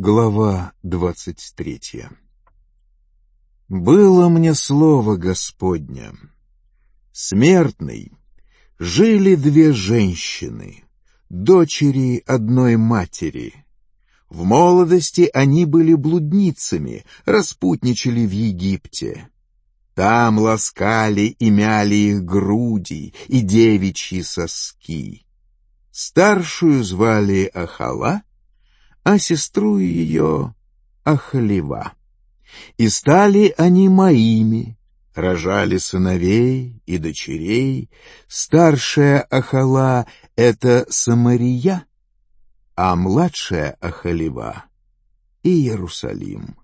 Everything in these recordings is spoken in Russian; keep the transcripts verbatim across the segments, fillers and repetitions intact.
Глава двадцать третья. Было мне слово Господня. Смертный, жили две женщины, дочери одной матери. В молодости они были блудницами, распутничали в Египте. Там ласкали и мяли их груди и девичьи соски. Старшую звали Ахала, а сестру ее Ахалива. И стали они моими, рожали сыновей и дочерей. Старшая Ахала — это Самария, а младшая Ахалива — Иерусалим.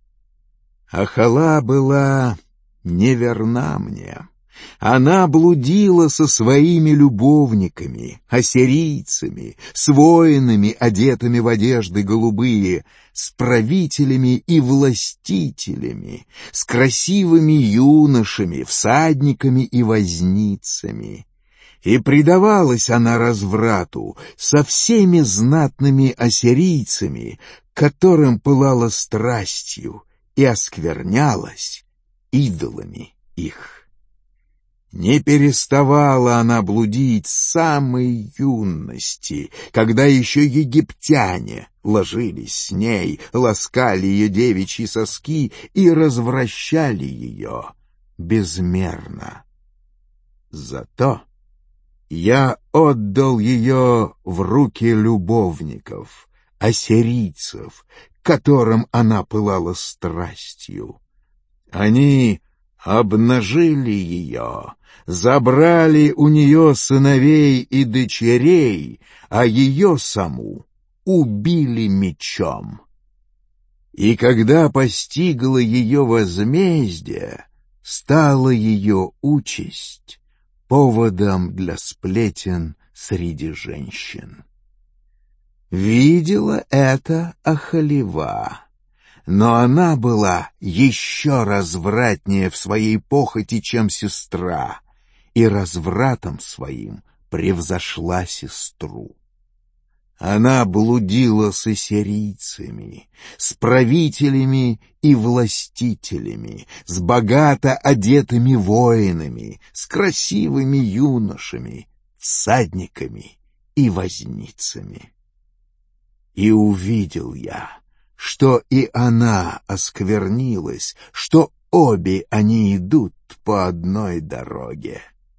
Ахала была неверна мне. Она блудила со своими любовниками, ассирийцами, с воинами, одетыми в одежды голубые, с правителями и властителями, с красивыми юношами, всадниками и возницами. И предавалась она разврату со всеми знатными ассирийцами, которым пылала страстью, и осквернялась идолами их. Не переставала она блудить с самой юности, когда еще египтяне ложились с ней, ласкали ее девичьи соски и развращали ее безмерно. Зато я отдал ее в руки любовников, ассирийцев, которым она пылала страстью. Они обнажили ее, забрали у нее сыновей и дочерей, а ее саму убили мечом. И когда постигло ее возмездие, стала ее участь поводом для сплетен среди женщин. Видела это Ахалива, но она была еще развратнее в своей похоти, чем сестра, и развратом своим превзошла сестру. Она блудила с ассирийцами, с правителями и властителями, с богато одетыми воинами, с красивыми юношами, всадниками и возницами. И увидел я, что и она осквернилась, что обе они идут по одной дороге.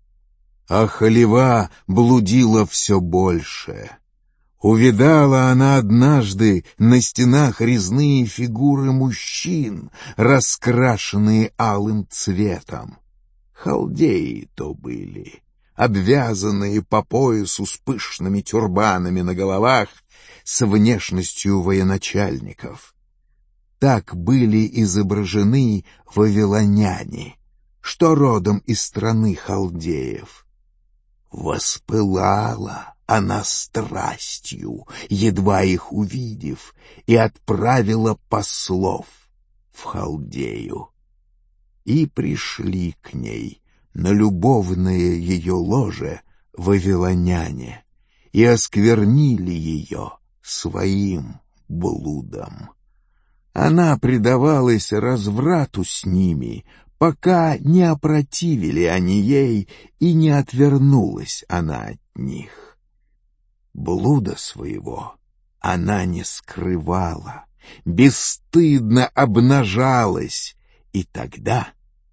Ахалива блудила все больше. Увидала она однажды на стенах резные фигуры мужчин, раскрашенные алым цветом. Халдеи то были, обвязанные по поясу с пышными тюрбанами на головах, с внешностью военачальников. Так были изображены вавилоняне, что родом из страны халдеев. Воспылала она страстью, едва их увидев, и отправила послов в Халдею. И пришли к ней на любовное ее ложе вавилоняне и осквернили ее своим блудом. Она предавалась разврату с ними, пока не опротивили они ей, и не отвернулась она от них. Блуда своего она не скрывала, бесстыдно обнажалась, и тогда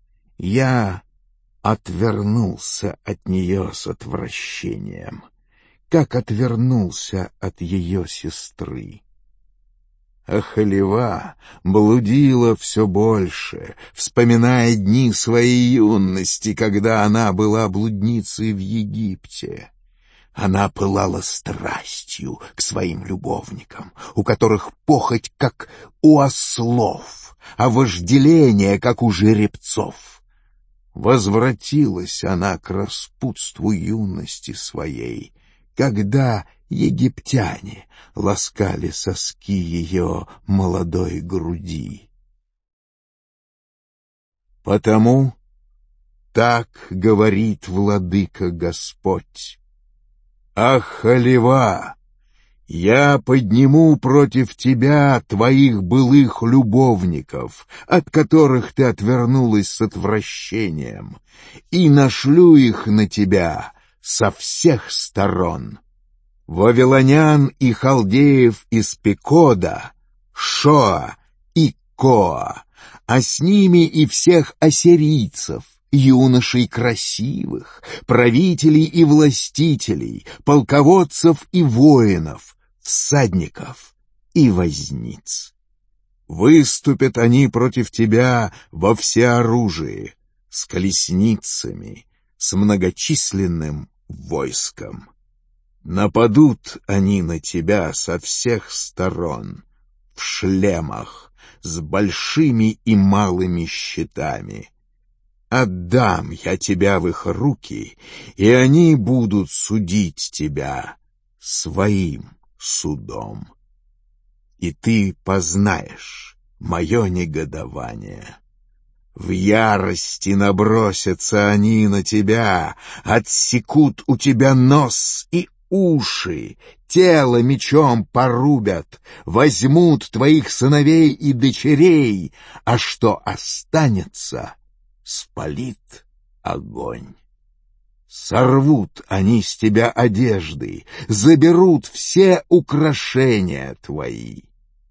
я отвернулся от нее с отвращением, как отвернулся от ее сестры. Ахалива блудила все больше, вспоминая дни своей юности, когда она была блудницей в Египте. Она пылала страстью к своим любовникам, у которых похоть, как у ослов, а вожделение, как у жеребцов. Возвратилась она к распутству юности своей, когда египтяне ласкали соски ее молодой груди. Потому так говорит владыка Господь: Ахалива, Я подниму против тебя твоих былых любовников, от которых ты отвернулась с отвращением, и нашлю их на тебя со всех сторон. Вавилонян и халдеев из Пекода, Шоа и Коа, а с ними и всех ассирийцев, юношей красивых, правителей и властителей, полководцев и воинов, всадников и возниц. Выступят они против тебя во всеоружии, с колесницами, с многочисленным войском. Нападут они на тебя со всех сторон, в шлемах, с большими и малыми щитами. Отдам я тебя в их руки, и они будут судить тебя своим судом. И ты познаешь мое негодование. В ярости набросятся они на тебя, отсекут у тебя нос и уши, тело мечом порубят, возьмут твоих сыновей и дочерей, а что останется, спалит огонь. Сорвут они с тебя одежды, заберут все украшения твои.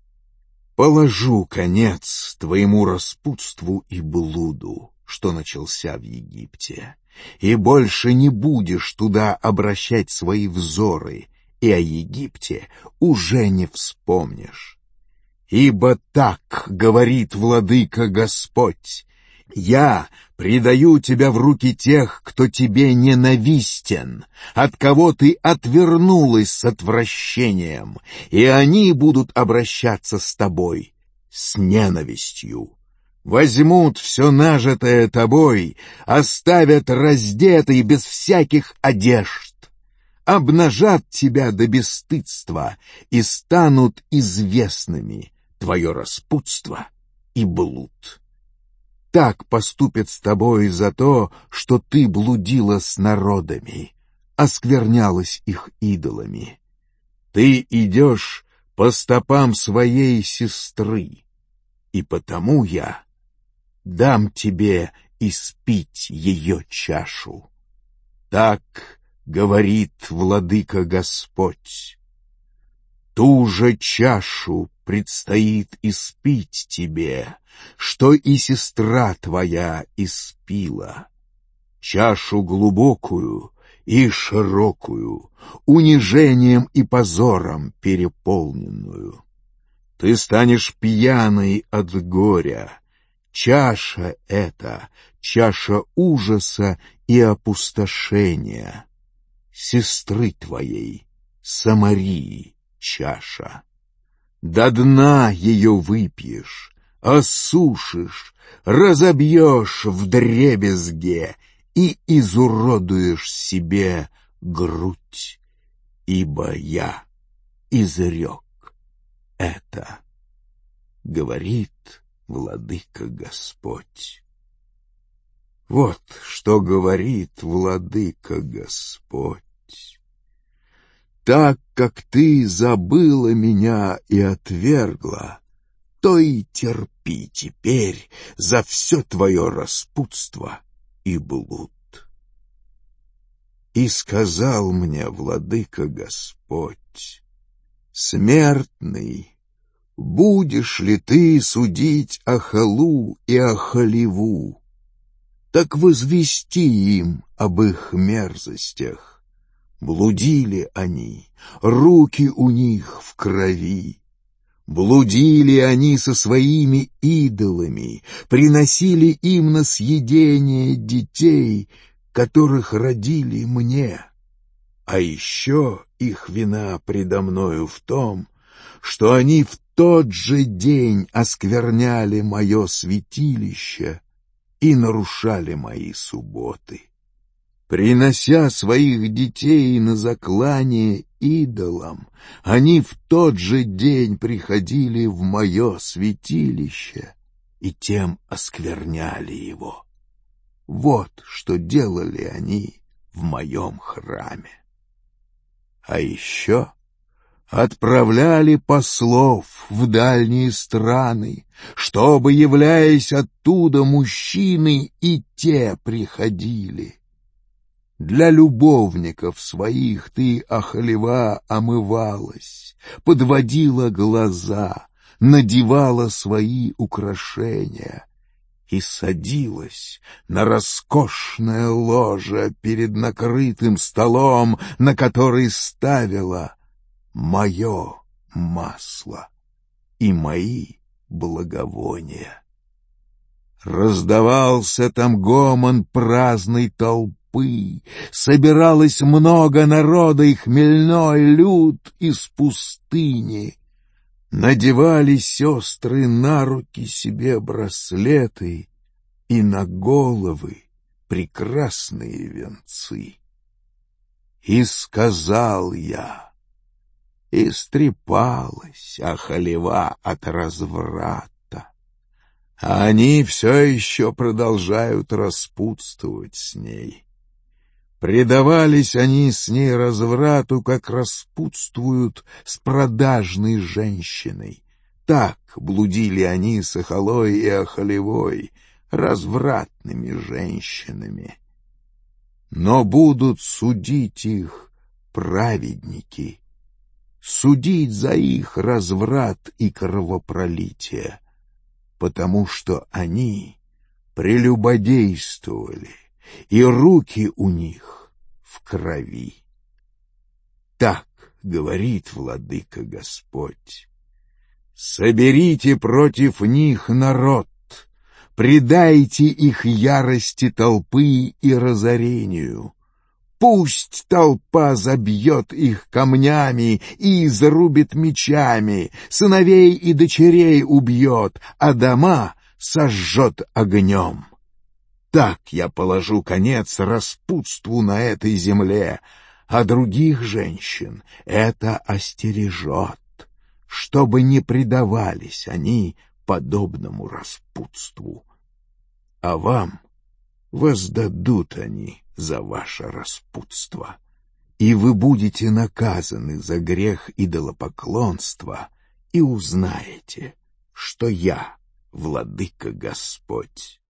Положу конец твоему распутству и блуду, что начался в Египте, и больше не будешь туда обращать свои взоры, и о Египте уже не вспомнишь. Ибо так говорит владыка Господь: я предаю тебя в руки тех, кто тебе ненавистен, от кого ты отвернулась с отвращением, и они будут обращаться с тобой с ненавистью. Возьмут все нажитое тобой, оставят раздетой без всяких одежд, обнажат тебя до бесстыдства и станут известными твое распутство и блуд. Так поступят с тобой за то, что ты блудила с народами, осквернялась их идолами. Ты идешь по стопам своей сестры, и потому я дам тебе испить ее чашу. Так говорит владыка Господь. Ту же чашу предстоит испить тебе, что и сестра твоя испила, чашу глубокую и широкую, унижением и позором переполненную. Ты станешь пьяной от горя. Чаша эта, чаша ужаса и опустошения, сестры твоей, Самарии, чаша. До дна ее выпьешь, осушишь, разобьешь вдребезге и изуродуешь себе грудь, ибо я изрек это, говорит владыка Господь. Вот что говорит владыка Господь. Так как ты забыла меня и отвергла, то и терпи теперь за все твое распутство и блуд. И сказал мне владыка Господь: смертный, будешь ли ты судить Ахалу и Ахаливу? Так возвести им об их мерзостях. Блудили они, руки у них в крови. Блудили они со своими идолами, приносили им на съедение детей, которых родили мне. А еще их вина предо мною в том, что они в тот же день оскверняли мое святилище и нарушали мои субботы. Принося своих детей на заклание идолам, они в тот же день приходили в мое святилище и тем оскверняли его. Вот что делали они в моем храме. А еще Отправляли послов в дальние страны, чтобы, являясь оттуда, мужчины и те приходили. Для любовников своих ты, Ахалева, омывалась, подводила глаза, надевала свои украшения и садилась на роскошное ложе перед накрытым столом, на который ставила мое масло и мои благовония. Раздавался там гомон праздной толпы, собиралось много народа и хмельной люд из пустыни. Надевали сестры на руки себе браслеты и на головы прекрасные венцы. И сказал я: истрепалась Ахалева от разврата, а они все еще продолжают распутствовать с ней. Предавались они с ней разврату, как распутствуют с продажной женщиной. Так блудили они с Ахалой и Ахалевой, развратными женщинами. Но будут судить их праведники, судить за их разврат и кровопролитие, потому что они прелюбодействовали, и руки у них в крови. Так говорит владыка Господь: соберите против них народ, предайте их ярости толпы и разорению. Пусть толпа забьет их камнями и зарубит мечами, сыновей и дочерей убьет, а дома сожжет огнем. Так я положу конец распутству на этой земле, а других женщин это остережет, чтобы не предавались они подобному распутству. А вам воздадут они за ваше распутство, и вы будете наказаны за грех идолопоклонства, и узнаете, что я, владыка Господь.